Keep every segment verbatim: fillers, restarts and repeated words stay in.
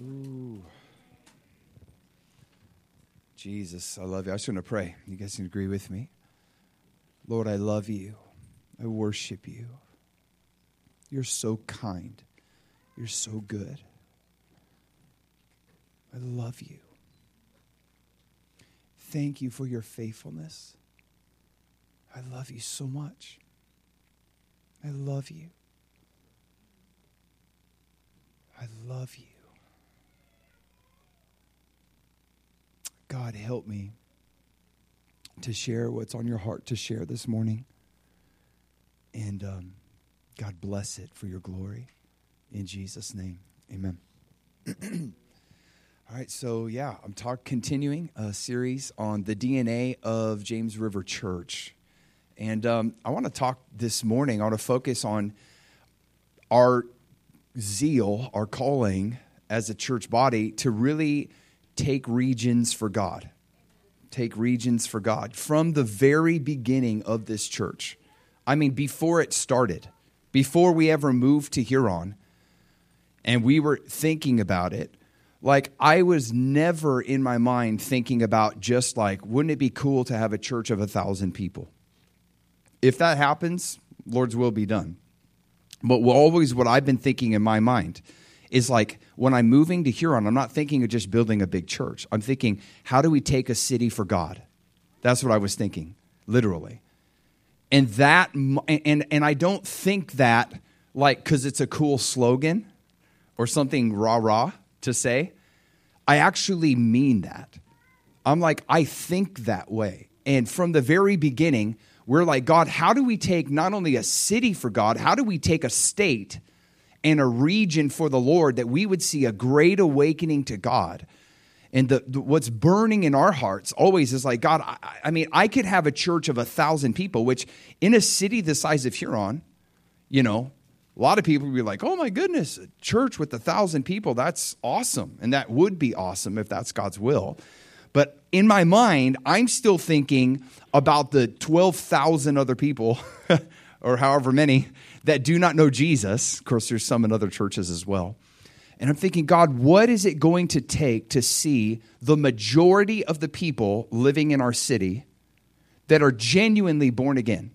Ooh. Jesus, I love you. I just want to pray. You guys can agree with me. Lord, I love you. I worship you. You're so kind. You're so good. I love you. Thank you for your faithfulness. I love you so much. I love you. I love you. God, help me to share what's on your heart to share this morning. And um, God, bless it for your glory. In Jesus' name, amen. All right, so yeah, I'm talk continuing a series on the D N A of James River Church. And um, I want to talk this morning, I want to focus on our zeal, our calling as a church body to really take regions for God. Take regions for God. From the very beginning of this church. I mean, before it started, before we ever moved to Huron, and we were thinking about it, like I was never in my mind thinking about just like, wouldn't it be cool to have a church of a thousand people? If that happens, Lord's will be done. But always what I've been thinking in my mind is like, when I'm moving to Huron, I'm not thinking of just building a big church. I'm thinking, how do we take a city for God? That's what I was thinking, literally. And that, and and I don't think that like because it's a cool slogan or something rah-rah to say. I actually mean that. I'm like, I think that way. And from the very beginning, we're like, God, how do we take not only a city for God, how do we take a state and a region for the Lord that we would see a great awakening to God? And the, the what's burning in our hearts always is like, God, I, I mean, I could have a church of a thousand people, which in a city the size of Huron, you know, a lot of people would be like, oh my goodness, a church with a thousand people, that's awesome. And that would be awesome if that's God's will. But in my mind, I'm still thinking about the twelve thousand other people or however many that do not know Jesus. Of course, there's some in other churches as well. And I'm thinking, God, what is it going to take to see the majority of the people living in our city that are genuinely born again,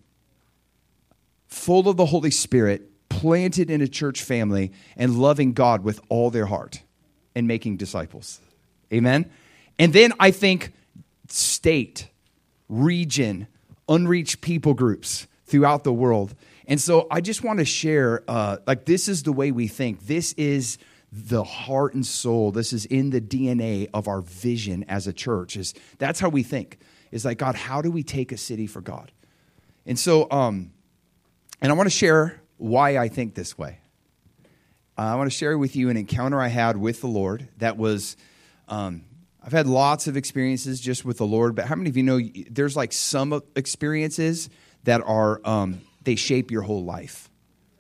full of the Holy Spirit, planted in a church family, and loving God with all their heart and making disciples? Amen? And then I think state, region, unreached people groups throughout the world. And so I just want to share, uh, like this is the way we think. This is the heart and soul. This is in the D N A of our vision as a church. Is that's how we think. Is like, God, how do we take a city for God? And so, um, and I want to share why I think this way. Uh, I want to share with you an encounter I had with the Lord that was, um, I've had lots of experiences just with the Lord, but how many of you know there's like some experiences that are, um, they shape your whole life?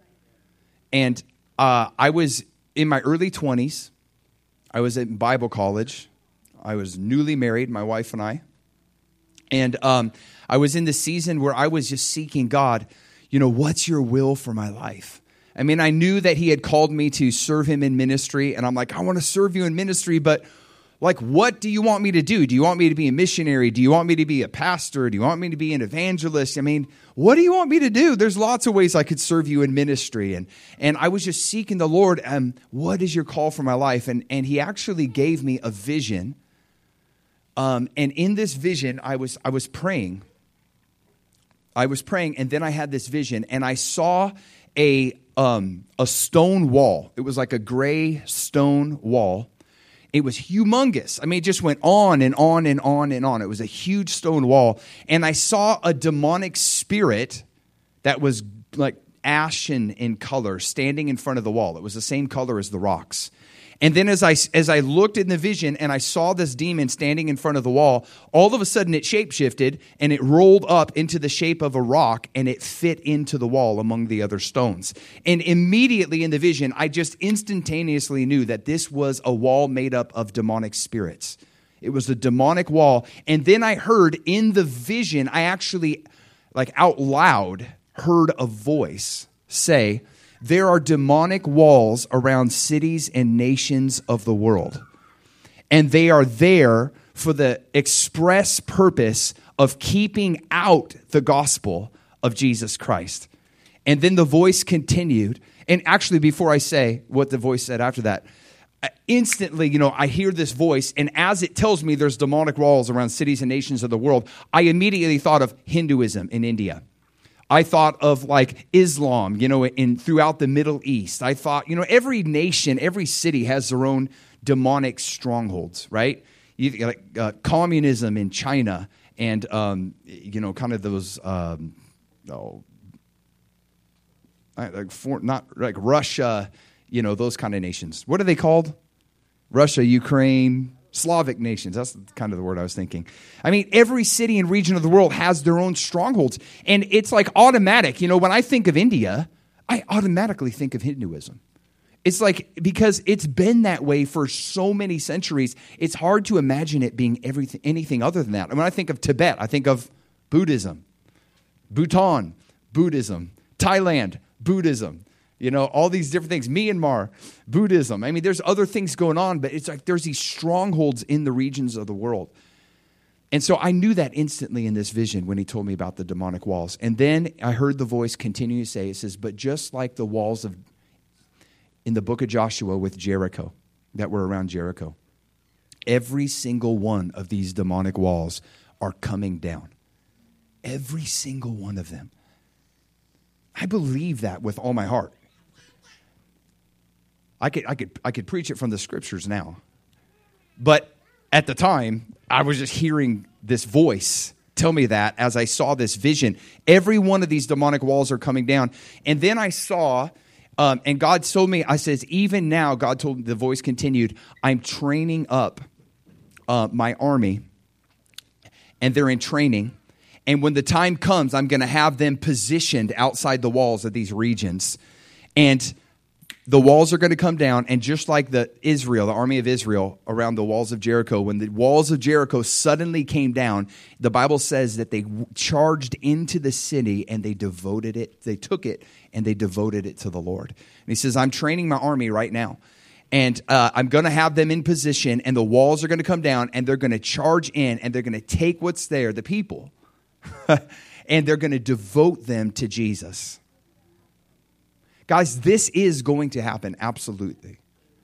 And uh, I was in my early twenties. I was at Bible college. I was newly married, my wife and I. And um, I was in the season where I was just seeking God, you know, what's your will for my life? I mean, I knew that he had called me to serve him in ministry, and I'm like, I want to serve you in ministry, but like, what do you want me to do? Do you want me to be a missionary? Do you want me to be a pastor? Do you want me to be an evangelist? I mean, what do you want me to do? There's lots of ways I could serve you in ministry. And and I was just seeking the Lord, um, what is your call for my life? And and he actually gave me a vision. Um, and in this vision, I was I was praying. I was praying, and then I had this vision, and I saw a um, a stone wall. It was like a gray stone wall. It was humongous. I mean, it just went on and on and on and on. It was a huge stone wall. And I saw a demonic spirit that was like ashen in color standing in front of the wall. It was the same color as the rocks. And then as I, as I looked in the vision and I saw this demon standing in front of the wall, all of a sudden it shapeshifted and it rolled up into the shape of a rock and it fit into the wall among the other stones. And immediately in the vision, I just instantaneously knew that this was a wall made up of demonic spirits. It was a demonic wall. And then I heard in the vision, I actually, like out loud, heard a voice say, there are demonic walls around cities and nations of the world. And they are there for the express purpose of keeping out the gospel of Jesus Christ. And then the voice continued. And actually, before I say what the voice said after that, instantly, you know, I hear this voice, and as it tells me there's demonic walls around cities and nations of the world, I immediately thought of Hinduism in India. I thought of like Islam, you know, in throughout the Middle East. I thought, you know, every nation, every city has their own demonic strongholds, right? You, like uh, communism in China, and um, you know, kind of those, um, oh, like for, not like Russia. You know, those kind of nations. What are they called? Russia, Ukraine, Slavic nations. That's kind of the word I was thinking. I mean, every city and region of the world has their own strongholds. And it's like automatic. You know, when I think of India, I automatically think of Hinduism. It's like, because it's been that way for so many centuries, it's hard to imagine it being everything, anything other than that. And when I think of Tibet, I think of Buddhism. Bhutan, Buddhism. Thailand, Buddhism. You know, all these different things. Myanmar, Buddhism. I mean, there's other things going on, but it's like there's these strongholds in the regions of the world. And so I knew that instantly in this vision when he told me about the demonic walls. And then I heard the voice continue to say, it says, but just like the walls of in the book of Joshua with Jericho, that were around Jericho, every single one of these demonic walls are coming down. Every single one of them. I believe that with all my heart. I could, I could, I could preach it from the scriptures now. But at the time, I was just hearing this voice tell me that as I saw this vision. Every one of these demonic walls are coming down. And then I saw, um, and God told me, I says, even now, God told me, the voice continued, I'm training up uh, my army, and they're in training. And when the time comes, I'm going to have them positioned outside the walls of these regions. And the walls are going to come down, and just like the Israel, the army of Israel around the walls of Jericho, when the walls of Jericho suddenly came down, the Bible says that they charged into the city and they devoted it, they took it and they devoted it to the Lord. And he says, I'm training my army right now. And uh, I'm going to have them in position, and the walls are going to come down, and they're going to charge in, and they're going to take what's there, the people, and they're going to devote them to Jesus. Guys, this is going to happen, absolutely.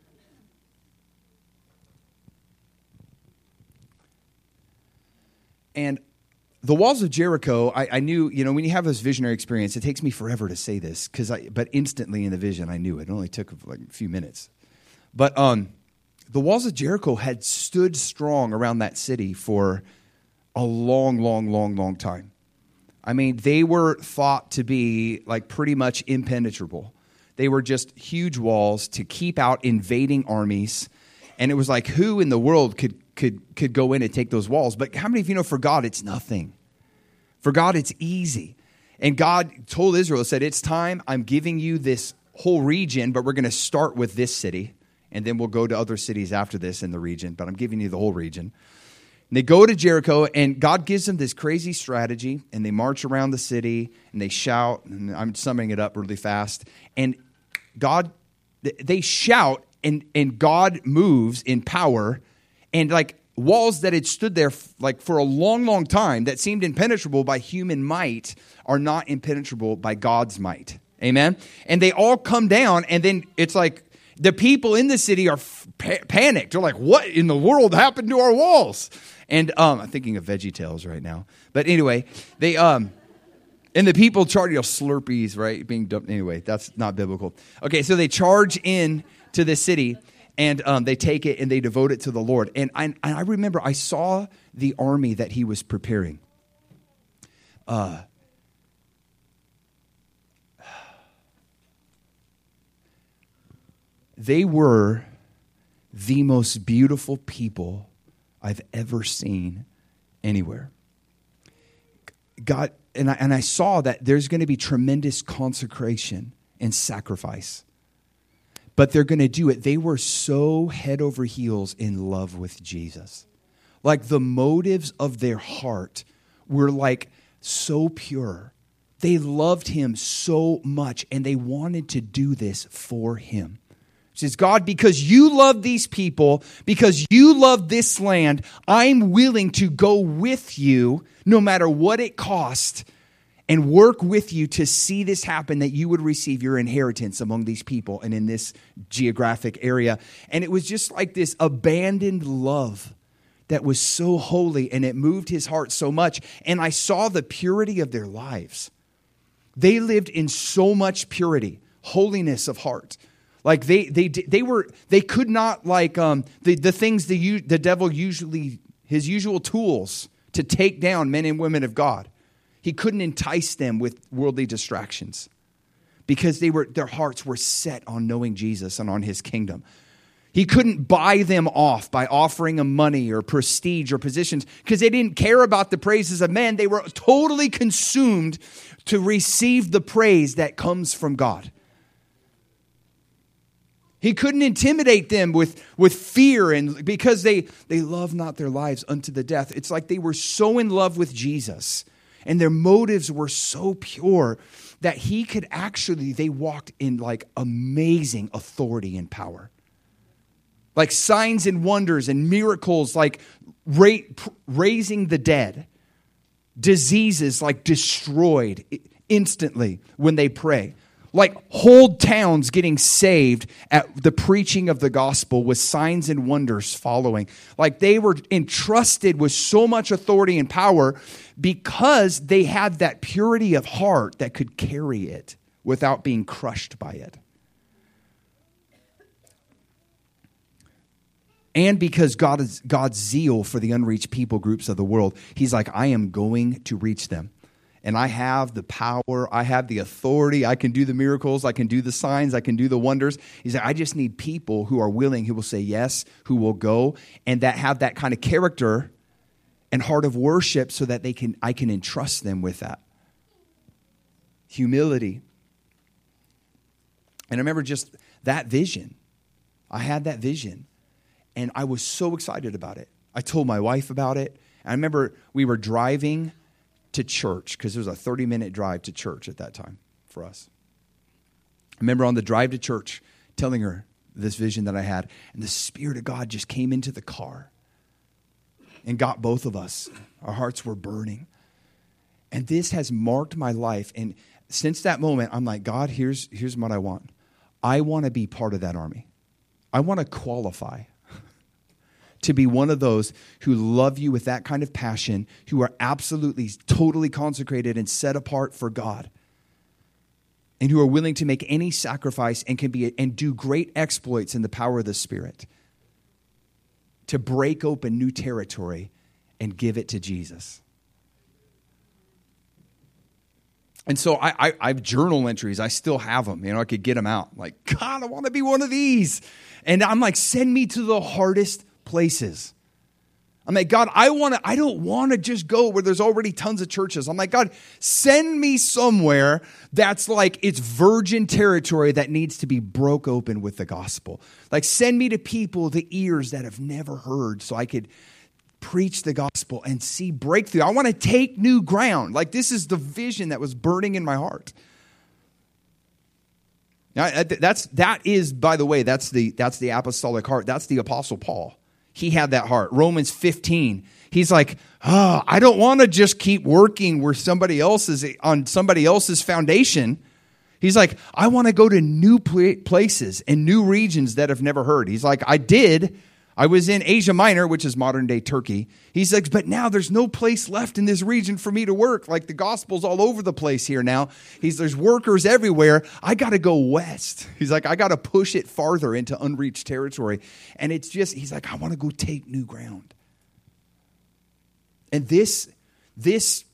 And the walls of Jericho, I, I knew, you know, when you have this visionary experience, it takes me forever to say this, because I, but instantly in the vision, I knew it. It only took like a few minutes. But um, the walls of Jericho had stood strong around that city for a long, long, long, long time. I mean, they were thought to be like pretty much impenetrable. They were just huge walls to keep out invading armies. And it was like, who in the world could could could go in and take those walls? But how many of you know for God, it's nothing? For God, it's easy. And God told Israel, said, it's time. I'm giving you this whole region, but we're going to start with this city. And then we'll go to other cities after this in the region. But I'm giving you the whole region. And they go to Jericho, and God gives them this crazy strategy, and they march around the city, and they shout, and I'm summing it up really fast, and God, they shout, and, and God moves in power, and like walls that had stood there f- like for a long, long time that seemed impenetrable by human might are not impenetrable by God's might. Amen? And they all come down, and then it's like the people in the city are f- pa- panicked. They're like, what in the world happened to our walls? And um, I'm thinking of VeggieTales right now. But anyway, they um, and the people charge, you know, Slurpees, right? Being dumped. Anyway, that's not biblical. Okay, so they charge in to the city, and um, they take it and they devote it to the Lord. And I, and I remember I saw the army that he was preparing. Uh, they were the most beautiful people I've ever seen anywhere. God, and I, and I saw that there's going to be tremendous consecration and sacrifice. But they're going to do it. They were so head over heels in love with Jesus. Like the motives of their heart were like so pure They loved him so much, and they wanted to do this for him. It says, God, because you love these people, because you love this land, I'm willing to go with you no matter what it costs and work with you to see this happen, that you would receive your inheritance among these people and in this geographic area. And it was just like this abandoned love that was so holy, and it moved his heart so much. And I saw the purity of their lives. They lived in so much purity, holiness of heart. Like they they they were they could not like um the, the things the the devil usually his usual tools to take down men and women of God. He couldn't entice them with worldly distractions because they were their hearts were set on knowing Jesus and on his kingdom. He couldn't buy them off by offering them money or prestige or positions because they didn't care about the praises of men. They were totally consumed to receive the praise that comes from God. He couldn't intimidate them with, with fear, and because they, they love not their lives unto the death. It's like they were so in love with Jesus, and their motives were so pure that he could actually, they walked in like amazing authority and power. Like signs and wonders and miracles, like ra- raising the dead. Diseases like destroyed instantly when they pray. Like whole towns getting saved at the preaching of the gospel with signs and wonders following. Like they were entrusted with so much authority and power because they had that purity of heart that could carry it without being crushed by it. And because God is God's zeal for the unreached people groups of the world, he's like, I am going to reach them. And I have the power, I have the authority, I can do the miracles, I can do the signs, I can do the wonders. He's like, I just need people who are willing, who will say yes, who will go, and that have that kind of character and heart of worship so that they can I can entrust them with that. Humility. And I remember just that vision. I had that vision. And I was so excited about it. I told my wife about it. I remember we were driving to church because it was a thirty-minute drive to church at that time for us. I remember on the drive to church telling her this vision that I had, and the Spirit of God just came into the car and got both of us. Our hearts were burning. And this has marked my life. And since that moment, I'm like, God, here's, here's what I want. I want to be part of that army. I want to qualify to be one of those who love you with that kind of passion, who are absolutely, totally consecrated and set apart for God, and who are willing to make any sacrifice and can be and do great exploits in the power of the Spirit to break open new territory and give it to Jesus. And so I, I, I have journal entries. I still have them. You know, I could get them out. Like, God, I want to be one of these. And I'm like, send me to the hardest places. I'm like, God, I want to, I don't want to just go where there's already tons of churches. I'm like, God, send me somewhere that's like it's virgin territory that needs to be broke open with the gospel. Like, send me to people, the ears that have never heard, so I could preach the gospel and see breakthrough. I want to take new ground. Like, this is the vision that was burning in my heart. Now, that's, that is, by the way, that's the, that's the apostolic heart. That's the Apostle Paul. He had that heart. Romans fifteen. He's like, oh, I don't want to just keep working where somebody else is on somebody else's foundation. He's like, I want to go to new places and new regions that have never heard. He's like, I did. I was in Asia Minor, which is modern day Turkey. He's like, but now there's no place left in this region for me to work. Like, the gospel's all over the place here now. He's there's workers everywhere. I got to go west. He's like, I got to push it farther into unreached territory. And it's just, he's like, I want to go take new ground. And this, this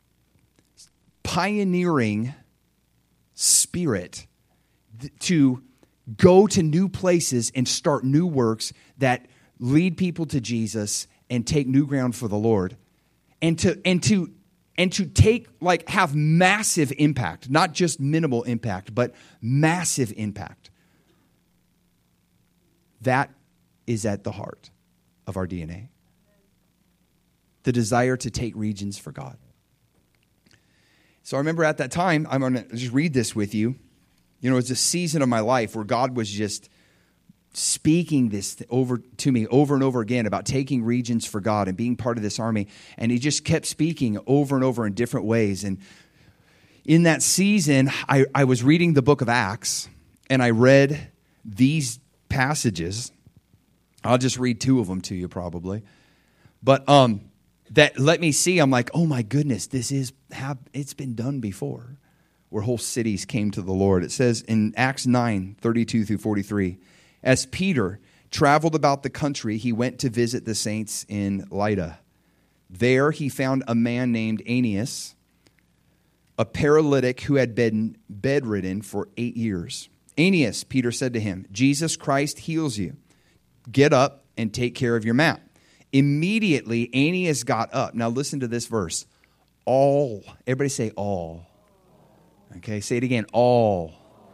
pioneering spirit th- to go to new places and start new works that lead people to Jesus and take new ground for the Lord, and to and to and to take like have massive impact, not just minimal impact, but massive impact. That is at the heart of our D N A. The desire to take regions for God. So I remember at that time, I'm going to just read this with you. You know, it's a season of my life where God was just speaking this over to me over and over again about taking regions for God and being part of this army. And he just kept speaking over and over in different ways. And in that season, I, I was reading the book of Acts, and I read these passages. I'll just read two of them to you probably. But um, that let me see, I'm like, oh my goodness, this is, have, it's been done before, where whole cities came to the Lord. It says in Acts nine, thirty-two through forty-three, as Peter traveled about the country, he went to visit the saints in Lydda. There he found a man named Aeneas, a paralytic who had been bedridden for eight years. Aeneas, Peter said to him, Jesus Christ heals you. Get up and take care of your mat. Immediately, Aeneas got up. Now listen to this verse. All, everybody say all. Okay, say it again, all.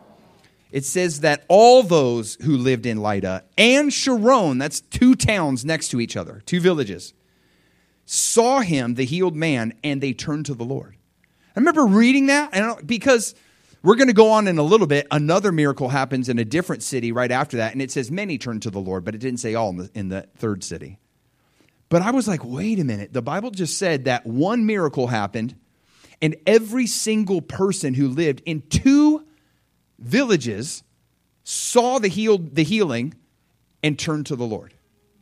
It says that all those who lived in Lydda and Sharon, that's two towns next to each other, two villages, saw him, the healed man, and they turned to the Lord. I remember reading that, and because we're going to go on in a little bit. Another miracle happens in a different city right after that, and it says many turned to the Lord, but it didn't say all in the, in the third city. But I was like, wait a minute. The Bible just said that one miracle happened, and every single person who lived in two villages saw the healed, the healing and turned to the Lord.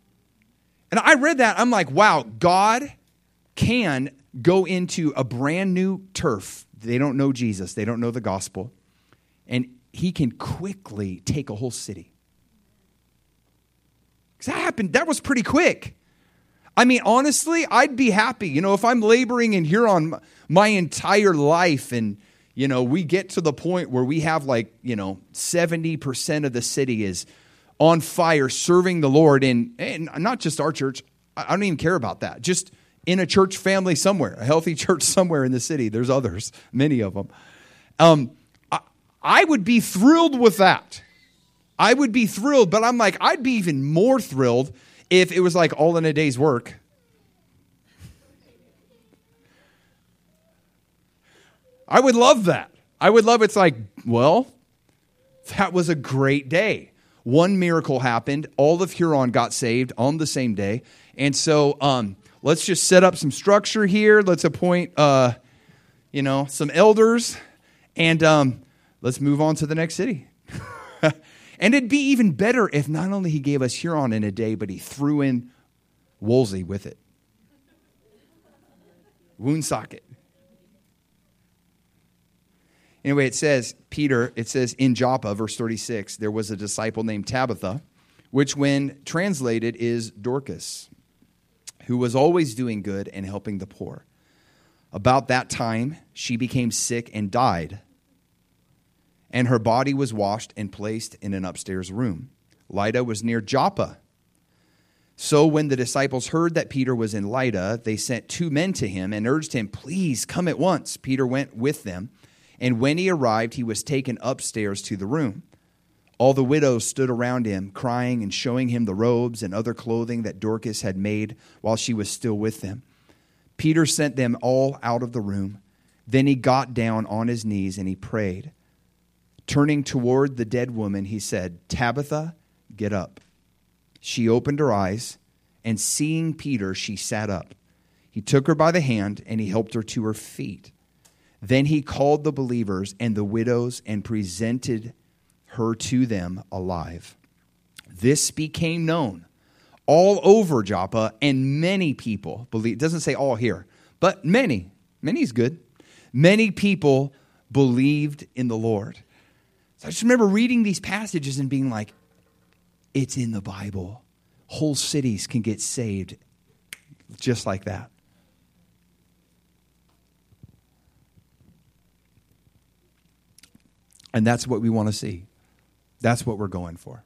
And I read that. I'm like, wow, God can go into a brand new turf. They don't know Jesus. They don't know the gospel. And he can quickly take a whole city. Because that happened. That was pretty quick. I mean, honestly, I'd be happy. You know, if I'm laboring in Huron my entire life and, you know, we get to the point where we have like, you know, seventy percent of the city is on fire serving the Lord in, and not just our church. I don't even care about that. Just in a church family somewhere, a healthy church somewhere in the city. There's others, many of them. Um, I, I would be thrilled with that. I would be thrilled, but I'm like, I'd be even more thrilled if it was like all in a day's work. I would love that. I would love it's like, well, that was a great day. One miracle happened. All of Huron got saved on the same day. And so um, let's just set up some structure here. Let's appoint, uh, you know, some elders. And um, let's move on to the next city. And it'd be even better if not only he gave us Huron in a day, but he threw in Wolsey with it. Woonsocket. Anyway, it says, Peter, it says in Joppa, verse thirty-six, there was a disciple named Tabitha, which when translated is Dorcas, who was always doing good and helping the poor. About that time, she became sick and died, and her body was washed and placed in an upstairs room. Lydda was near Joppa. So when the disciples heard that Peter was in Lydda, they sent two men to him and urged him, please come at once. Peter went with them. And when he arrived, he was taken upstairs to the room. All the widows stood around him, crying and showing him the robes and other clothing that Dorcas had made while she was still with them. Peter sent them all out of the room. Then he got down on his knees and he prayed. Turning toward the dead woman, he said, Tabitha, get up. She opened her eyes, and seeing Peter, she sat up. He took her by the hand, and he helped her to her feet. Then he called the believers and the widows and presented her to them alive. This became known all over Joppa, and many people believed. It doesn't say all here, but many. Many is good. Many people believed in the Lord. So I just remember reading these passages and being like, it's in the Bible. Whole cities can get saved just like that. And that's what we want to see. That's what we're going for.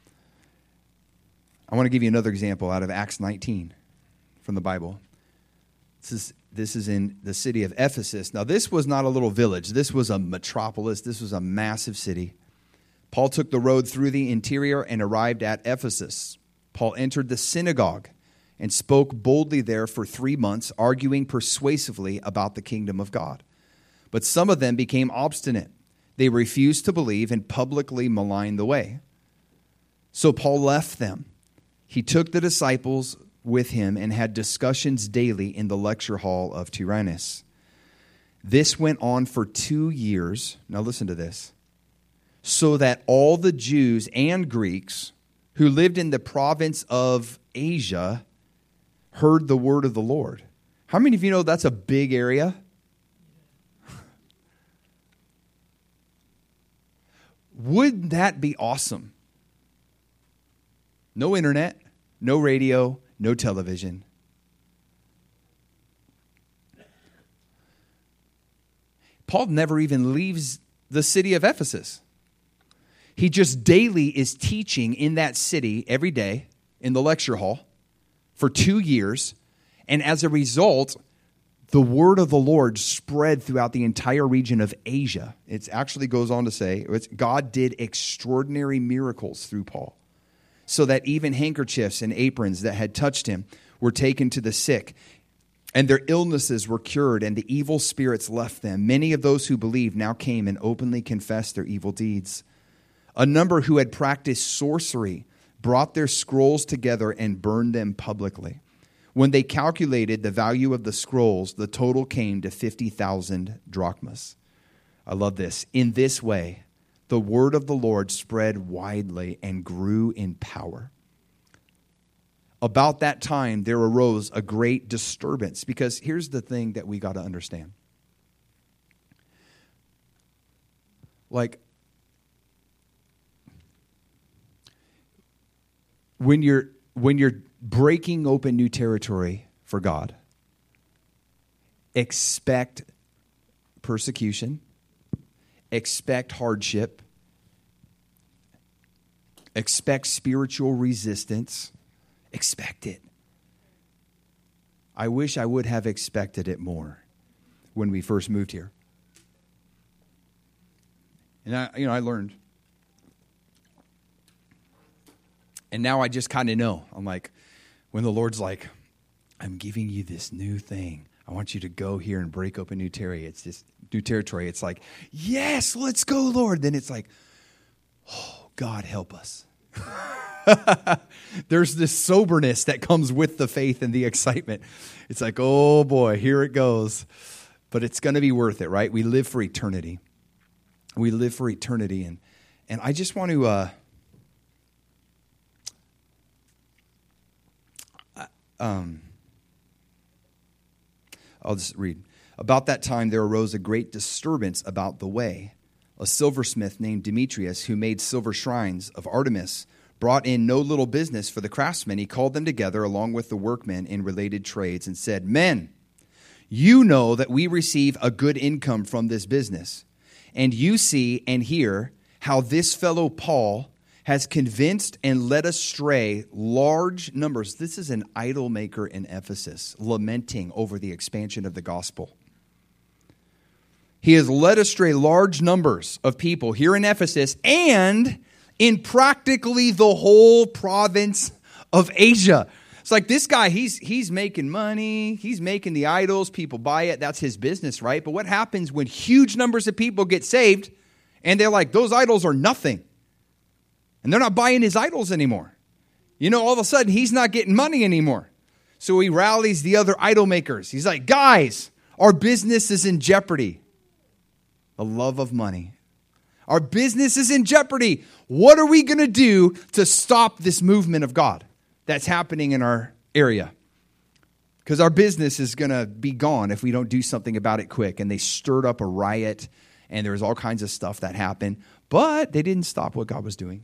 I want to give you another example out of Acts nineteen from the Bible. This is, this is in the city of Ephesus. Now, this was not a little village. This was a metropolis. This was a massive city. Paul took the road through the interior and arrived at Ephesus. Paul entered the synagogue and spoke boldly there for three months, arguing persuasively about the kingdom of God. But some of them became obstinate. They refused to believe and publicly maligned the way. So Paul left them. He took the disciples with him and had discussions daily in the lecture hall of Tyrannus. This went on for two years. Now listen to this. So that all the Jews and Greeks who lived in the province of Asia heard the word of the Lord. How many of you know that's a big area? Wouldn't that be awesome? No internet, no radio, no television. Paul never even leaves the city of Ephesus. He just daily is teaching in that city every day in the lecture hall for two years. And as a result, the word of the Lord spread throughout the entire region of Asia. It actually goes on to say, it's, God did extraordinary miracles through Paul, so that even handkerchiefs and aprons that had touched him were taken to the sick, and their illnesses were cured, and the evil spirits left them. Many of those who believed now came and openly confessed their evil deeds. A number who had practiced sorcery brought their scrolls together and burned them publicly. When they calculated the value of the scrolls, the total came to fifty thousand drachmas. I love this. In this way, the word of the Lord spread widely and grew in power. About that time, there arose a great disturbance. Because here's the thing that we got to understand. Like, when you're when you're breaking open new territory for God, expect persecution, expect hardship, expect spiritual resistance, expect it. I wish I would have expected it more when we first moved here. And I, you know, I learned. And now I just kind of know. I'm like, when the Lord's like, I'm giving you this new thing. I want you to go here and break open new territory. It's just new territory. It's like, yes, let's go, Lord. Then it's like, oh, God, help us. There's this soberness that comes with the faith and the excitement. It's like, oh boy, here it goes. But it's going to be worth it, right? We live for eternity. We live for eternity. And, and I just want to... Uh, Um, I'll just read. About that time there arose a great disturbance about the way. A silversmith named Demetrius, who made silver shrines of Artemis, brought in no little business for the craftsmen. He called them together along with the workmen in related trades and said, Men, you know that we receive a good income from this business. And you see and hear how this fellow Paul has convinced and led astray large numbers. This is an idol maker in Ephesus, lamenting over the expansion of the gospel. He has led astray large numbers of people here in Ephesus and in practically the whole province of Asia. It's like this guy, he's he's making money, he's making the idols, people buy it, that's his business, right? But what happens when huge numbers of people get saved and they're like, those idols are nothing? And they're not buying his idols anymore. You know, all of a sudden, he's not getting money anymore. So he rallies the other idol makers. He's like, guys, our business is in jeopardy. The love of money. Our business is in jeopardy. What are we going to do to stop this movement of God that's happening in our area? Because our business is going to be gone if we don't do something about it quick. And they stirred up a riot, and there was all kinds of stuff that happened. But they didn't stop what God was doing.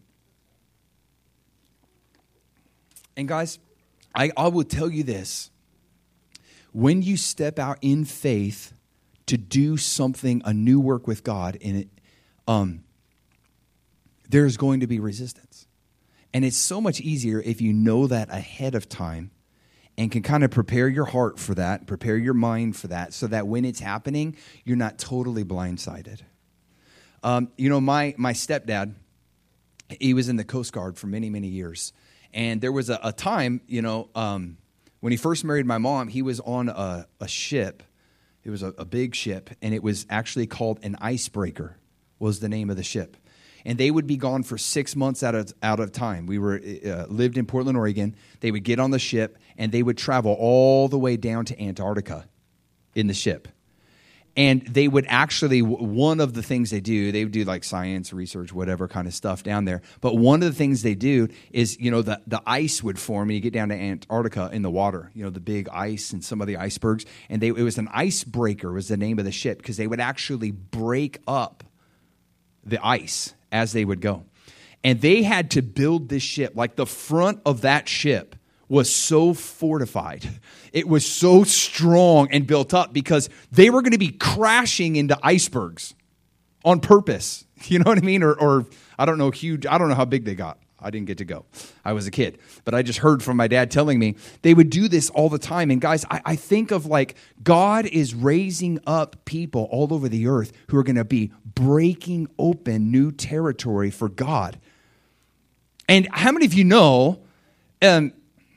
And guys, I, I will tell you this. When you step out in faith to do something, a new work with God, in it, um, there's going to be resistance. And it's so much easier if you know that ahead of time and can kind of prepare your heart for that, prepare your mind for that, so that when it's happening, you're not totally blindsided. Um, you know, my my stepdad, he was in the Coast Guard for many, many years. And there was a, a time, you know, um, when he first married my mom, he was on a, a ship It was a, a big ship, and it was actually called an icebreaker, was the name of the ship. And they would be gone for six months out of, out of time. We were uh, lived in Portland, Oregon. They would get on the ship, and they would travel all the way down to Antarctica in the ship. And they would actually, one of the things they do, they would do like science, research, whatever kind of stuff down there. But one of the things they do is, you know, the, the ice would form, and you get down to Antarctica in the water, you know, the big ice and some of the icebergs. And they, it was an icebreaker was the name of the ship, because they would actually break up the ice as they would go. And they had to build this ship. Like the front of that ship was so fortified. It was so strong and built up because they were going to be crashing into icebergs on purpose. You know what I mean? Or, or I don't know, huge, I don't know how big they got. I didn't get to go. I was a kid. But I just heard from my dad telling me they would do this all the time. And guys, I, I think of like God is raising up people all over the earth who are going to be breaking open new territory for God. And how many of you know, um,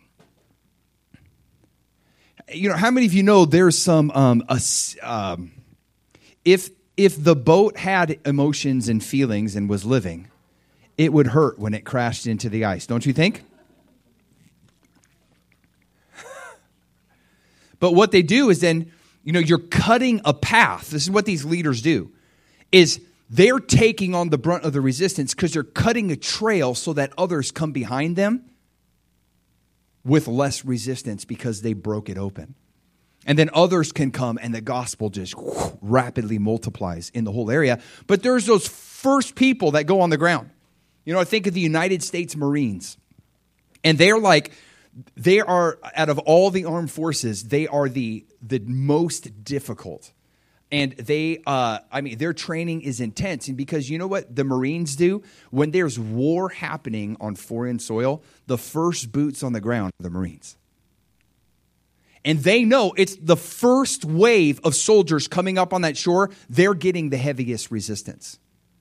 you know, how many of you know there's some, um, a, um, if if the boat had emotions and feelings and was living, it would hurt when it crashed into the ice, don't you think? But what they do is then, you know, you're cutting a path. This is what these leaders do, is they're taking on the brunt of the resistance because they're cutting a trail so that others come behind them with less resistance because they broke it open. And then others can come and the gospel just whoosh, rapidly multiplies in the whole area. But there's those first people that go on the ground. You know, I think of the United States Marines. And they're like, they are, out of all the armed forces, they are the, the most difficult. And they, uh, I mean, their training is intense. And because you know what the Marines do? When there's war happening on foreign soil, the first boots on the ground are the Marines. And they know it's the first wave of soldiers coming up on that shore. They're getting the heaviest resistance.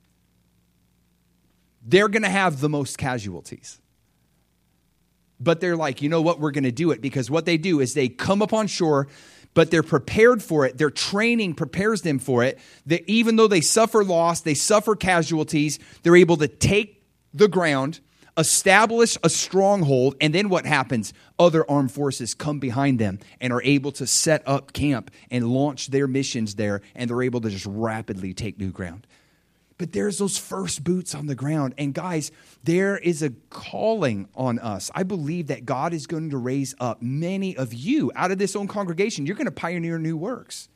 They're going to have the most casualties. But they're like, you know what? We're going to do it. Because what they do is they come up on shore, but they're prepared for it. Their training prepares them for it. That even though they suffer loss, they suffer casualties, they're able to take the ground, establish a stronghold, and then what happens? Other armed forces come behind them and are able to set up camp and launch their missions there, and they're able to just rapidly take new ground. But there's those first boots on the ground. And guys, there is a calling on us. I believe that God is going to raise up many of you out of this own congregation. You're going to pioneer new works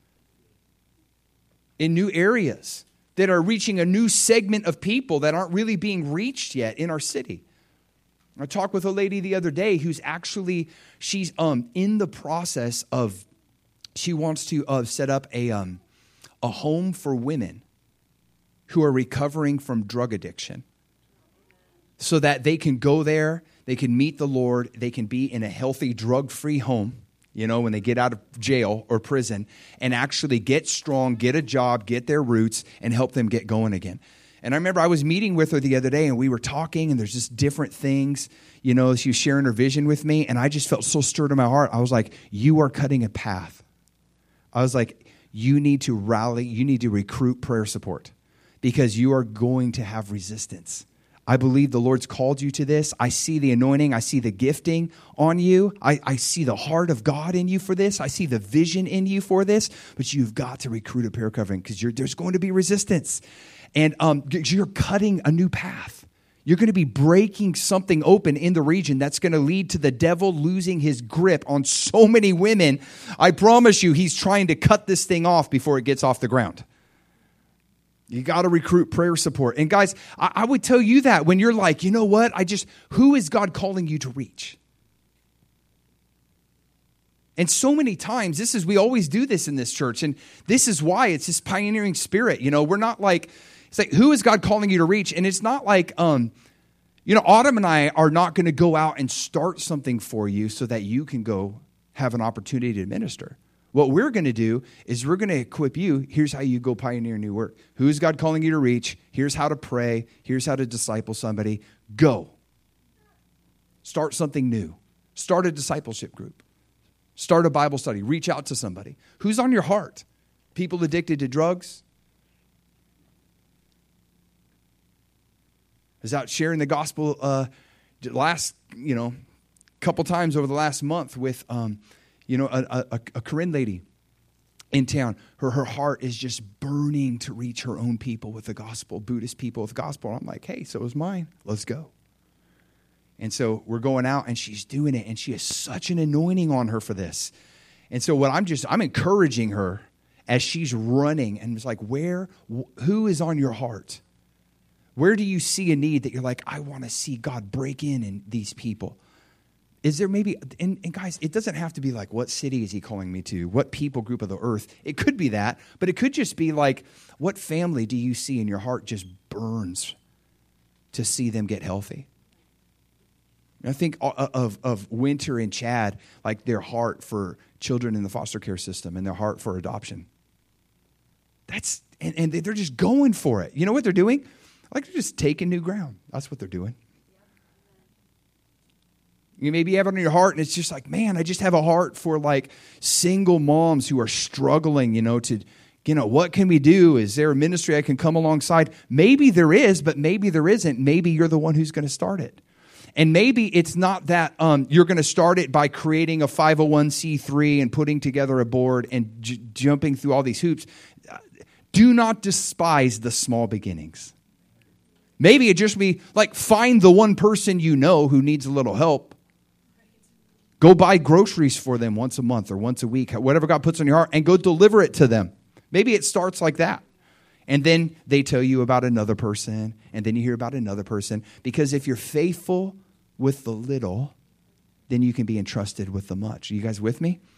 in new areas that are reaching a new segment of people that aren't really being reached yet in our city. I talked with a lady the other day who's actually, she's um in the process of, she wants to uh, set up a um a home for women who are recovering from drug addiction so that they can go there, they can meet the Lord, they can be in a healthy, drug-free home, you know, when they get out of jail or prison, and actually get strong, get a job, get their roots, and help them get going again. And I remember I was meeting with her the other day, and we were talking, and there's just different things, you know, she was sharing her vision with me, and I just felt so stirred in my heart. I was like, you are cutting a path. I was like, you need to rally, you need to recruit prayer support, because you are going to have resistance. I believe the Lord's called you to this. I see the anointing. I see the gifting on you. I, I see the heart of God in you for this. I see the vision in you for this. But you've got to recruit a prayer covering because there's going to be resistance. And um, you're cutting a new path. You're going to be breaking something open in the region that's going to lead to the devil losing his grip on so many women. I promise you, he's trying to cut this thing off before it gets off the ground. You got to recruit prayer support. And guys, I, I would tell you that when you're like, you know what? I just, who is God calling you to reach? And so many times, this is, we always do this in this church. And this is why it's this pioneering spirit. You know, we're not like, it's like, who is God calling you to reach? And it's not like, um, you know, Autumn and I are not going to go out and start something for you so that you can go have an opportunity to minister. What we're going to do is we're going to equip you. Here's how you go pioneer new work. Who's God calling you to reach? Here's how to pray. Here's how to disciple somebody. Go. Start something new. Start a discipleship group. Start a Bible study. Reach out to somebody. Who's on your heart? People addicted to drugs? Is out sharing the gospel uh, last, you know, couple times over the last month with, um, you know, a, a, a Korean lady in town. Her her heart is just burning to reach her own people with the gospel, Buddhist people with the gospel. I'm like, hey, so is mine. Let's go. And so we're going out, and she's doing it, and she has such an anointing on her for this. And so what I'm just, I'm encouraging her as she's running, and it's like, where, who is on your heart? Where do you see a need that you're like, I want to see God break in in these people? Is there maybe, and, and guys, it doesn't have to be like, what city is he calling me to? What people group of the earth? It could be that, but it could just be like, what family do you see in your heart just burns to see them get healthy? I think of, of Winter and Chad, like their heart for children in the foster care system and their heart for adoption. That's, and, and they're just going for it. You know what they're doing? Like they're just taking new ground. That's what they're doing. You maybe have it on your heart, and it's just like, man, I just have a heart for like single moms who are struggling, you know, to, you know, what can we do? Is there a ministry I can come alongside? Maybe there is, but maybe there isn't. Maybe you're the one who's going to start it. And maybe it's not that um, you're going to start it by creating a five oh one c three and putting together a board and j- jumping through all these hoops. Do not despise the small beginnings. Maybe it just be like, find the one person you know who needs a little help. Go buy groceries for them once a month or once a week, whatever God puts on your heart, and go deliver it to them. Maybe it starts like that. And then they tell you about another person, and then you hear about another person. Because if you're faithful with the little, then you can be entrusted with the much. Are you guys with me?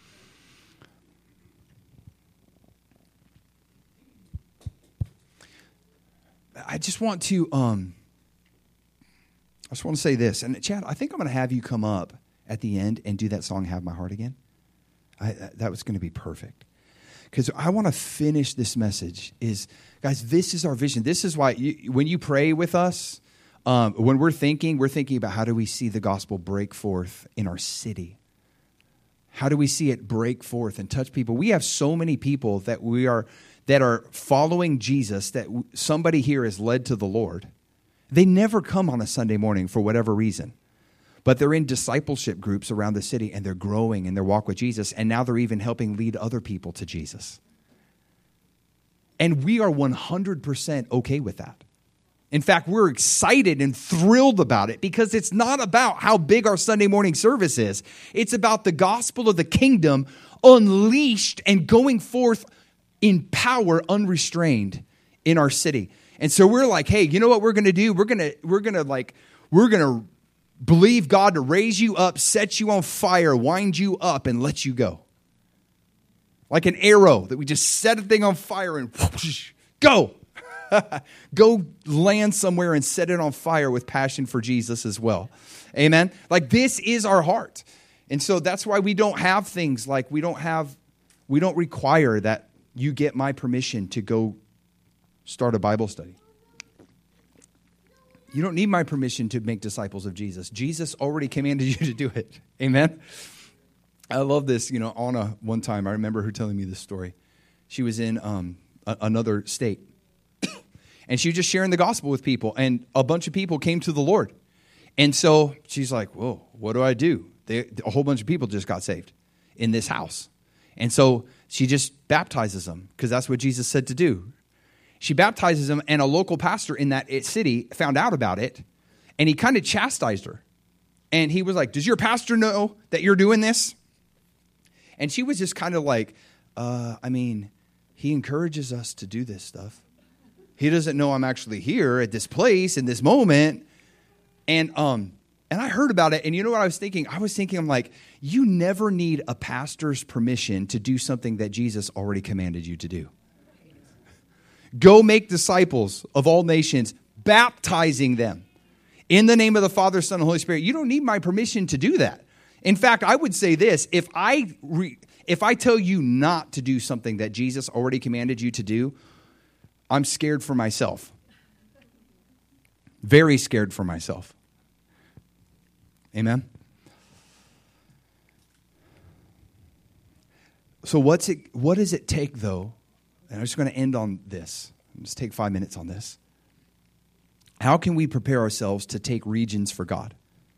I just want to, um, I just want to say this. And Chad, I think I'm going to have you come up at the end and do that song, Have My Heart Again. I, that was going to be perfect. Because I want to finish this message is, guys, this is our vision. This is why you, when you pray with us, um, when we're thinking, we're thinking about how do we see the gospel break forth in our city? How do we see it break forth and touch people? We have so many people that we are that are following Jesus that somebody here is led to the Lord. They never come on a Sunday morning for whatever reason. But they're in discipleship groups around the city, and they're growing in their walk with Jesus, and now they're even helping lead other people to Jesus. And we are one hundred percent okay with that. In fact, we're excited and thrilled about it because it's not about how big our Sunday morning service is. It's about the gospel of the kingdom unleashed and going forth in power unrestrained in our city. And so we're like, hey, you know what we're going to do? We're going to, we're going to like, we're going to believe God to raise you up, set you on fire, wind you up, and let you go. Like an arrow that we just set a thing on fire and whoosh, go. Go land somewhere and set it on fire with passion for Jesus as well. Amen? Like this is our heart. And so that's why we don't have things like we don't have, we don't require that you get my permission to go start a Bible study. You don't need my permission to make disciples of Jesus. Jesus already commanded you to do it. Amen? I love this. You know, Anna, one time, I remember her telling me this story. She was in um, a- another state. And she was just sharing the gospel with people. And a bunch of people came to the Lord. And so she's like, whoa, what do I do? They, a whole bunch of people just got saved in this house. And so she just baptizes them because that's what Jesus said to do. She baptizes him, and a local pastor in that city found out about it, and he kind of chastised her. And he was like, does your pastor know that you're doing this? And she was just kind of like, uh, I mean, he encourages us to do this stuff. He doesn't know I'm actually here at this place in this moment. And um, and I heard about it, and you know what I was thinking? I was thinking, I'm like, you never need a pastor's permission to do something that Jesus already commanded you to do. Go make disciples of all nations, baptizing them in the name of the Father, Son, and Holy Spirit. You don't need my permission to do that. In fact, I would say this. If I re, if I tell you not to do something that Jesus already commanded you to do, I'm scared for myself. Very scared for myself. Amen? So what's it? What does it take, though? And I'm just going to end on this. Just take five minutes on this. How can we prepare ourselves to take regions for God?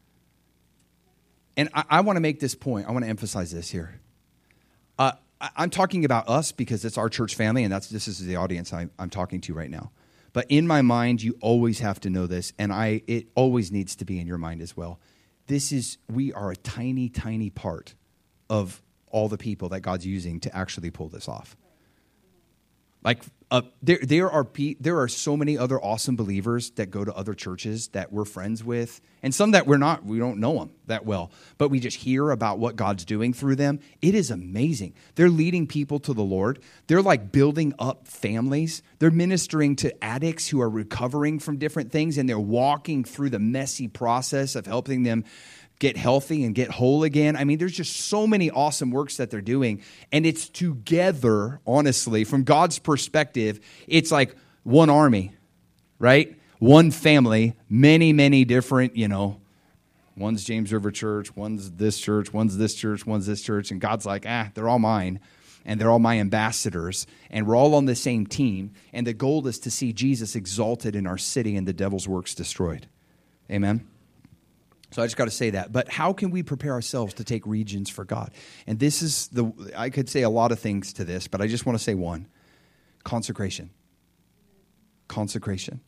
And I, I want to make this point. I want to emphasize this here. Uh, I, I'm talking about us because it's our church family, and that's this is the audience I, I'm talking to right now. But in my mind, you always have to know this, and I it always needs to be in your mind as well. This is we are a tiny, tiny part of all the people that God's using to actually pull this off. Like uh, there, there are pe- there are so many other awesome believers that go to other churches that we're friends with, and some that we're not. We don't know them that well, but we just hear about what God's doing through them. It is amazing. They're leading people to the Lord. They're like building up families. They're ministering to addicts who are recovering from different things, and they're walking through the messy process of helping them get healthy and get whole again. I mean, there's just so many awesome works that they're doing. And it's together, honestly, from God's perspective, it's like one army, right? One family, many, many different, you know, one's James River Church, one's this church, one's this church, one's this church. And God's like, ah, they're all mine. And they're all my ambassadors. And we're all on the same team. And the goal is to see Jesus exalted in our city and the devil's works destroyed. Amen? So I just got to say that. But how can we prepare ourselves to take regions for God? And this is the, I could say a lot of things to this, but I just want to say one. Consecration. Consecration.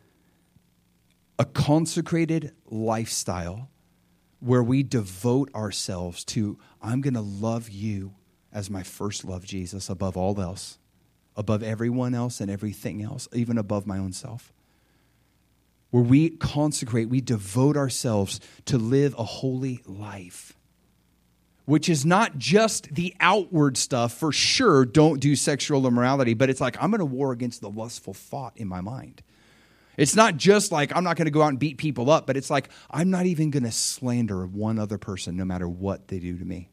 A consecrated lifestyle where we devote ourselves to, I'm going to love you as my first love, Jesus, above all else, above everyone else and everything else, even above my own self. Where we consecrate, we devote ourselves to live a holy life, which is not just the outward stuff. For sure, don't do sexual immorality, but it's like, I'm going to war against the lustful thought in my mind. It's not just like, I'm not going to go out and beat people up, but it's like, I'm not even going to slander one other person no matter what they do to me.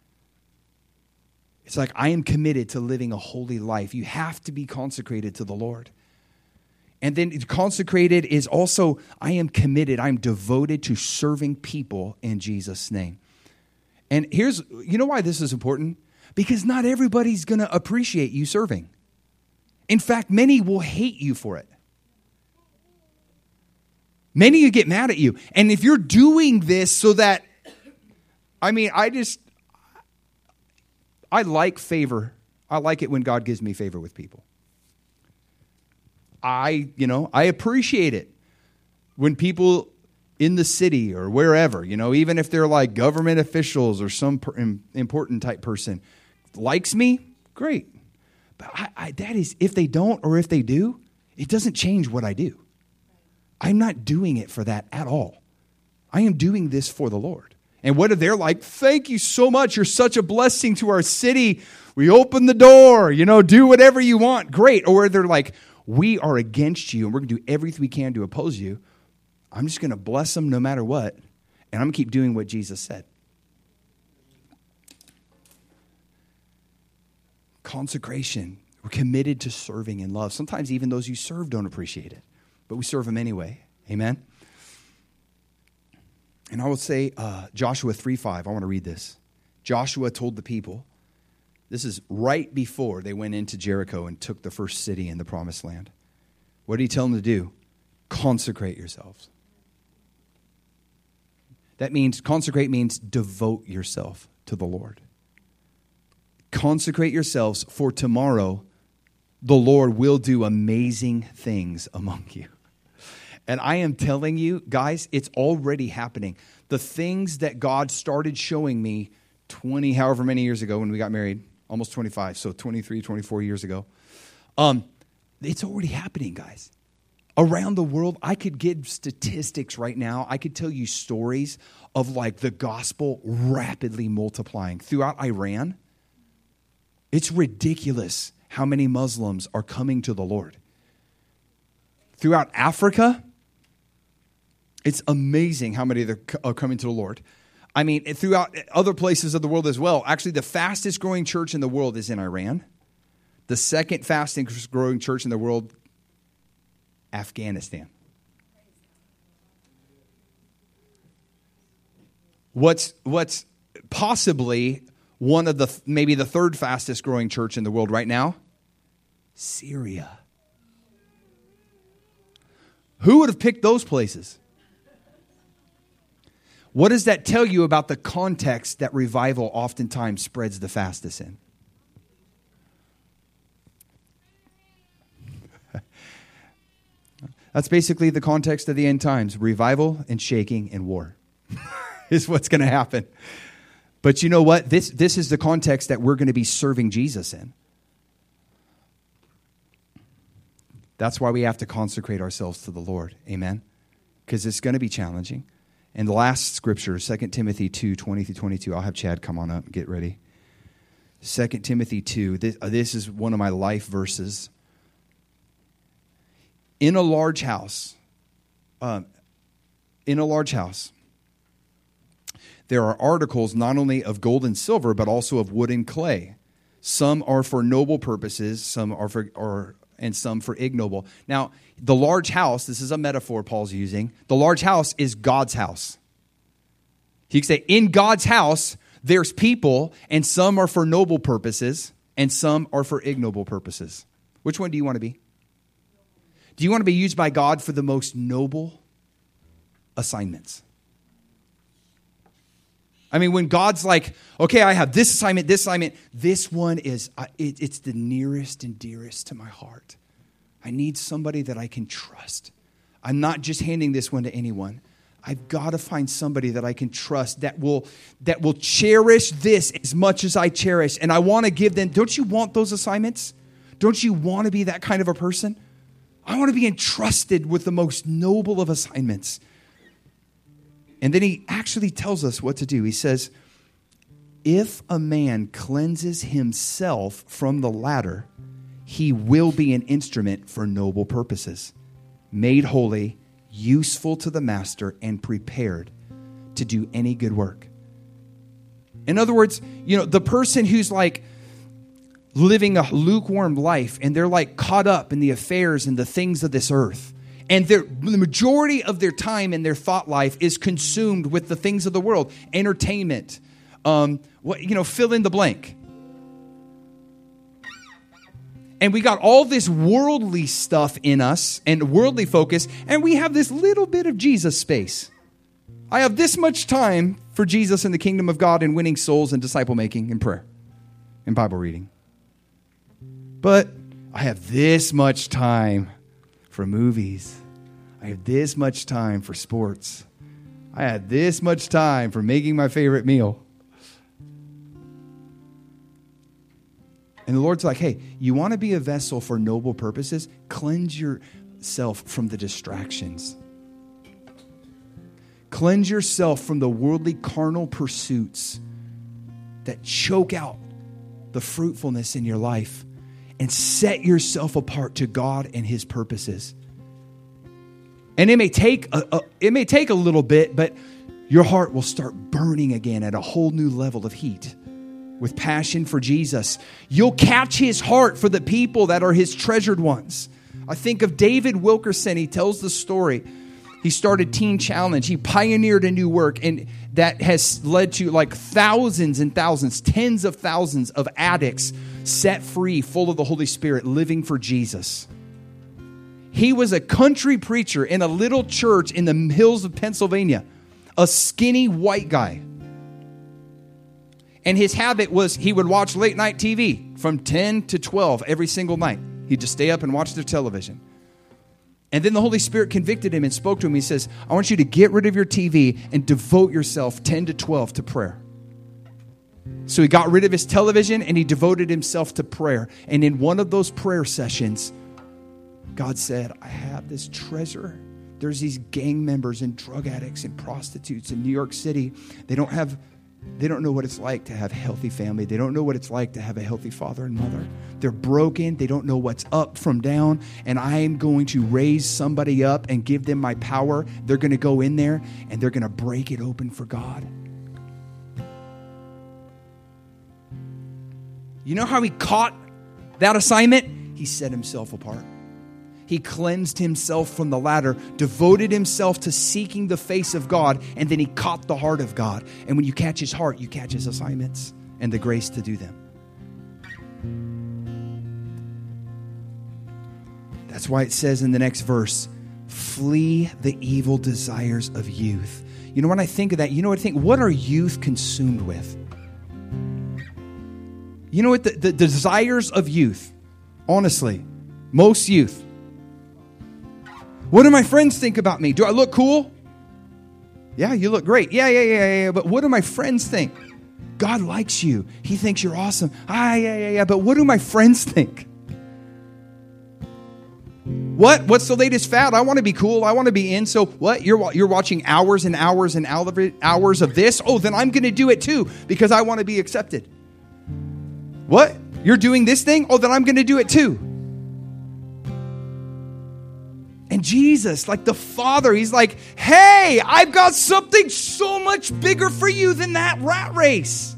It's like, I am committed to living a holy life. You have to be consecrated to the Lord. And then consecrated is also, I am committed, I'm devoted to serving people in Jesus' name. And here's, you know why this is important? Because not everybody's going to appreciate you serving. In fact, many will hate you for it. Many will get mad at you. And if you're doing this so that, I mean, I just, I like favor. I like it when God gives me favor with people. I, you know, I appreciate it when people in the city or wherever, you know, even if they're like government officials or some per, important type person likes me, great. But I, I, that is, if they don't or if they do, it doesn't change what I do. I'm not doing it for that at all. I am doing this for the Lord. And what if they're like, thank you so much. You're such a blessing to our city. We open the door, you know, do whatever you want. Great. Or they're like, we are against you and we're going to do everything we can to oppose you. I'm just going to bless them no matter what. And I'm going to keep doing what Jesus said. Consecration. We're committed to serving in love. Sometimes even those you serve don't appreciate it. But we serve them anyway. Amen? And I will say uh, Joshua three five. I want to read this. Joshua told the people, this is right before they went into Jericho and took the first city in the promised land. What did he tell them to do? Consecrate yourselves. That means, consecrate means devote yourself to the Lord. Consecrate yourselves, for tomorrow the Lord will do amazing things among you. And I am telling you, guys, it's already happening. The things that God started showing me twenty, however many years ago when we got married, almost twenty-five, so twenty-three, twenty-four years ago. Um, it's already happening, guys. Around the world, I could give statistics right now. I could tell you stories of like the gospel rapidly multiplying throughout Iran. It's ridiculous how many Muslims are coming to the Lord. Throughout Africa, it's amazing how many are coming to the Lord. I mean, throughout other places of the world as well. Actually, the fastest growing church in the world is in Iran. The second fastest growing church in the world, Afghanistan. What's, what's possibly one of the, maybe the third fastest growing church in the world right now? Syria. Who would have picked those places? What does that tell you about the context that revival oftentimes spreads the fastest in? That's basically the context of the end times. Revival and shaking and war is what's going to happen. But you know what? This, this is the context that we're going to be serving Jesus in. That's why we have to consecrate ourselves to the Lord. Amen? Because it's going to be challenging. And the last scripture, Second Timothy two, twenty through twenty-two. I'll have Chad come on up and get ready. Second Timothy two. This, uh, this is one of my life verses. In a large house, um, in a large house, there are articles not only of gold and silver, but also of wood and clay. Some are for noble purposes, some are for, or, and some for ignoble. Now, the large house, this is a metaphor Paul's using. The large house is God's house. He can say, in God's house, there's people, and some are for noble purposes, and some are for ignoble purposes. Which one do you want to be? Do you want to be used by God for the most noble assignments? I mean, when God's like, okay, I have this assignment, this assignment, this one is, uh, it, it's the nearest and dearest to my heart. I need somebody that I can trust. I'm not just handing this one to anyone. I've got to find somebody that I can trust that will, that will cherish this as much as I cherish. And I want to give them, don't you want those assignments? Don't you want to be that kind of a person? I want to be entrusted with the most noble of assignments. And then he actually tells us what to do. He says, if a man cleanses himself from the latter, he will be an instrument for noble purposes, made holy, useful to the master, and prepared to do any good work. In other words, you know, the person who's like living a lukewarm life and they're like caught up in the affairs and the things of this earth, and the majority of their time and their thought life is consumed with the things of the world, entertainment, um, what, you know, fill in the blank. And we got all this worldly stuff in us and worldly focus, and we have this little bit of Jesus space. I have this much time for Jesus and the kingdom of God and winning souls and disciple making and prayer and Bible reading. But I have this much time for movies. I have this much time for sports. I had this much time for making my favorite meal. And the Lord's like, hey, you want to be a vessel for noble purposes? Cleanse yourself from the distractions. Cleanse yourself from the worldly carnal pursuits that choke out the fruitfulness in your life. And set yourself apart to God and His purposes. And it may take a, a, it may take a little bit, but your heart will start burning again at a whole new level of heat with passion for Jesus. You'll catch His heart for the people that are His treasured ones. I think of David Wilkerson. He tells the story. He started Teen Challenge. He pioneered a new work, and that has led to like thousands and thousands, tens of thousands of addicts set free, full of the Holy Spirit, living for Jesus. He was a country preacher in a little church in the hills of Pennsylvania, a skinny white guy. And his habit was he would watch late night T V from ten to twelve every single night. He'd just stay up and watch their television. And then the Holy Spirit convicted him and spoke to him. He says, I want you to get rid of your T V and devote yourself ten to twelve to prayer. So he got rid of his television and he devoted himself to prayer. And in one of those prayer sessions, God said, I have this treasure. There's these gang members and drug addicts and prostitutes in New York City. They don't have, they don't know what it's like to have a healthy family. They don't know what it's like to have a healthy father and mother. They're broken. They don't know what's up from down. And I am going to raise somebody up and give them my power. They're going to go in there and they're going to break it open for God. You know how he caught that assignment? He set himself apart. He cleansed himself from the latter, devoted himself to seeking the face of God, and then he caught the heart of God. And when you catch his heart, you catch his assignments. and the grace to do them. That's why it says in the next verse, flee the evil desires of youth. You know, when I think of that, you know what I think? What are youth consumed with? You know what? The, the desires of youth, honestly, most youth. What do my friends think about me? Do I look cool? Yeah, you look great. Yeah, yeah, yeah, yeah. But what do my friends think? God likes you. He thinks you're awesome. Ah, yeah, yeah, yeah. But what do my friends think? What? What's the latest fad? I want to be cool. I want to be in. So what? You're you're watching hours and hours and hours of this? Oh, then I'm going to do it too because I want to be accepted. What? You're doing this thing? Oh, then I'm going to do it too. And Jesus, like the Father, he's like, hey, I've got something so much bigger for you than that rat race.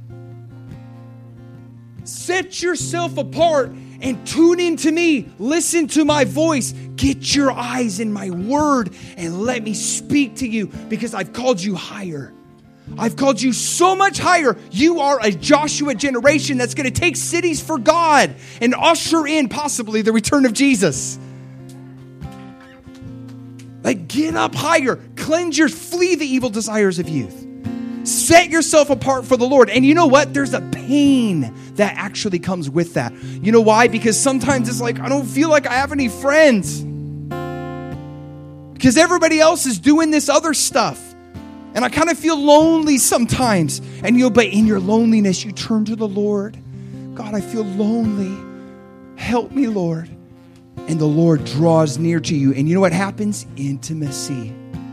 Set yourself apart and tune into me. Listen to my voice. Get your eyes in my word and let me speak to you because I've called you higher. I've called you so much higher. You are a Joshua generation that's going to take cities for God and usher in possibly the return of Jesus. Like, get up higher. Cleanse your, flee the evil desires of youth. Set yourself apart for the Lord. And you know what? There's a pain that actually comes with that. You know why? Because sometimes it's like, I don't feel like I have any friends. Because everybody else is doing this other stuff. And I kind of feel lonely sometimes. And you know, but in your loneliness, you turn to the Lord. God, I feel lonely. Help me, Lord. And the Lord draws near to you. And you know what happens? Intimacy.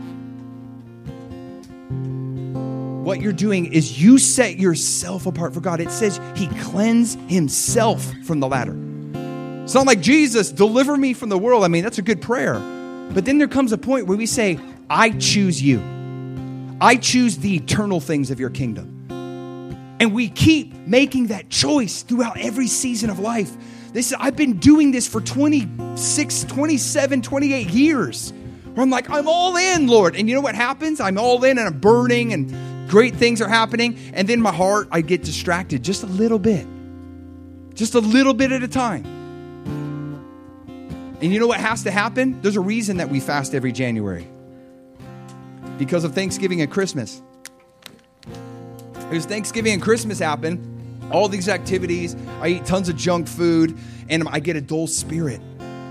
What you're doing is you set yourself apart for God. It says he cleansed himself from the latter. It's not like, Jesus, deliver me from the world. I mean, that's a good prayer. But then there comes a point where we say, I choose you. I choose the eternal things of your kingdom. And we keep making that choice throughout every season of life. This, I've been doing this for twenty-six, twenty-seven, twenty-eight years. Where I'm like, I'm all in, Lord. And you know what happens? I'm all in and I'm burning and great things are happening. And then my heart, I get distracted just a little bit. Just a little bit at a time. And you know what has to happen? There's a reason that we fast every January. Because of Thanksgiving and Christmas. Because Thanksgiving and Christmas happen. All these activities, I eat tons of junk food, and I get a dull spirit.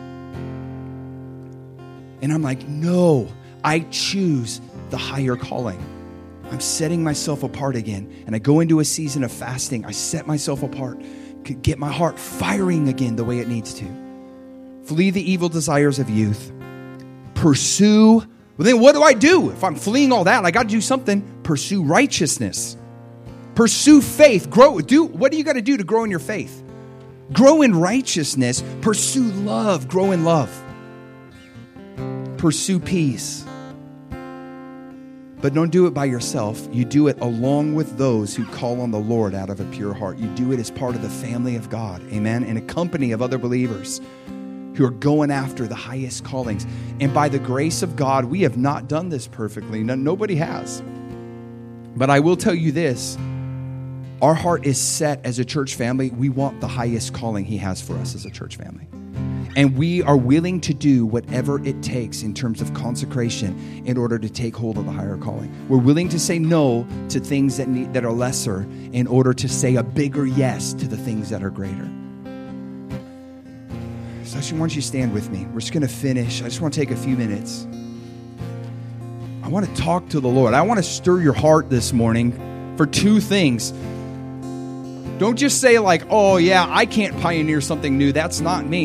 And I'm like, no, I choose the higher calling. I'm setting myself apart again. And I go into a season of fasting. I set myself apart, get my heart firing again the way it needs to. Flee the evil desires of youth. Pursue. Well, then what do I do? If I'm fleeing all that, I got to do something. Pursue righteousness. Pursue faith. Grow. Do what do you got to do to grow in your faith? Grow in righteousness. Pursue love. Grow in love. Pursue peace. But don't do it by yourself. You do it along with those who call on the Lord out of a pure heart. You do it as part of the family of God. Amen. In a company of other believers who are going after the highest callings. And by the grace of God, we have not done this perfectly. No, nobody has. But I will tell you this. Our heart is set as a church family. We want the highest calling he has for us as a church family. And we are willing to do whatever it takes in terms of consecration in order to take hold of the higher calling. We're willing to say no to things that need, that are lesser in order to say a bigger yes to the things that are greater. So I just want you to stand with me. We're just going to finish. I just want to take a few minutes. I want to talk to the Lord. I want to stir your heart this morning for two things. Don't just say like, oh yeah, I can't pioneer something new. That's not me.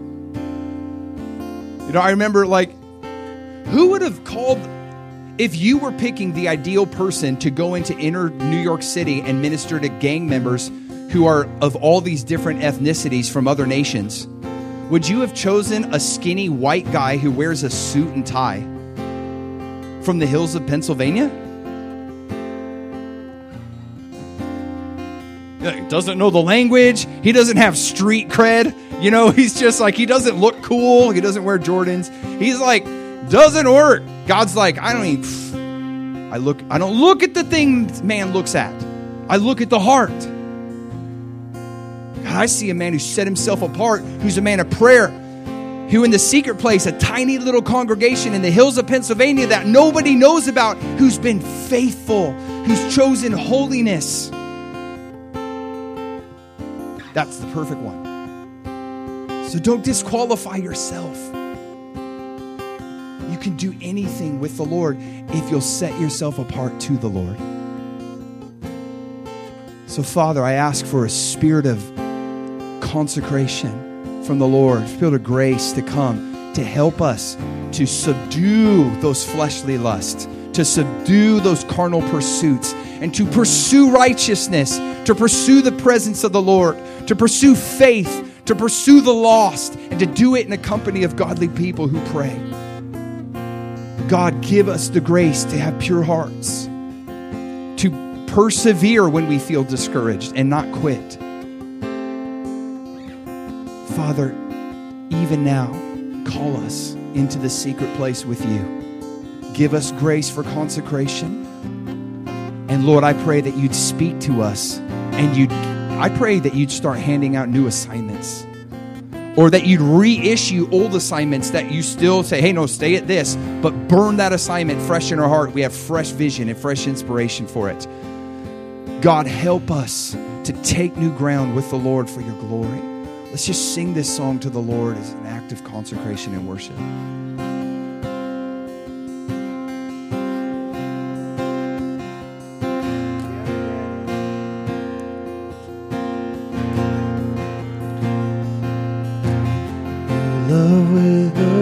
You know, I remember like, who would have called, if you were picking the ideal person to go into inner New York City and minister to gang members who are of all these different ethnicities from other nations, would you have chosen a skinny white guy who wears a suit and tie from the hills of Pennsylvania? He doesn't know the language. He doesn't have street cred. You know, he's just like, he doesn't look cool. He doesn't wear Jordans. He's like, doesn't work. God's like, I don't even, I look, I don't look at the things man looks at. I look at the heart. God, I see a man who set himself apart, who's a man of prayer, who in the secret place, a tiny little congregation in the hills of Pennsylvania that nobody knows about, who's been faithful, who's chosen holiness. That's the perfect one. So don't disqualify yourself. You can do anything with the Lord if you'll set yourself apart to the Lord. So, Father, I ask for a spirit of consecration from the Lord, a spirit of grace to come to help us to subdue those fleshly lusts, to subdue those carnal pursuits, and to pursue righteousness, to pursue the presence of the Lord, to pursue faith, to pursue the lost, and to do it in a company of godly people who pray. God, give us the grace to have pure hearts, to persevere when we feel discouraged and not quit. Father, even now, call us into the secret place with you. Give us grace for consecration. And Lord, I pray that you'd speak to us, and you'd, I pray that you'd start handing out new assignments, or that you'd reissue old assignments that you still say, hey, no, stay at this, but burn that assignment fresh in our heart. We have fresh vision and fresh inspiration for it. God, help us to take new ground with the Lord for your glory. Let's just sing this song to the Lord as an act of consecration and worship. Love with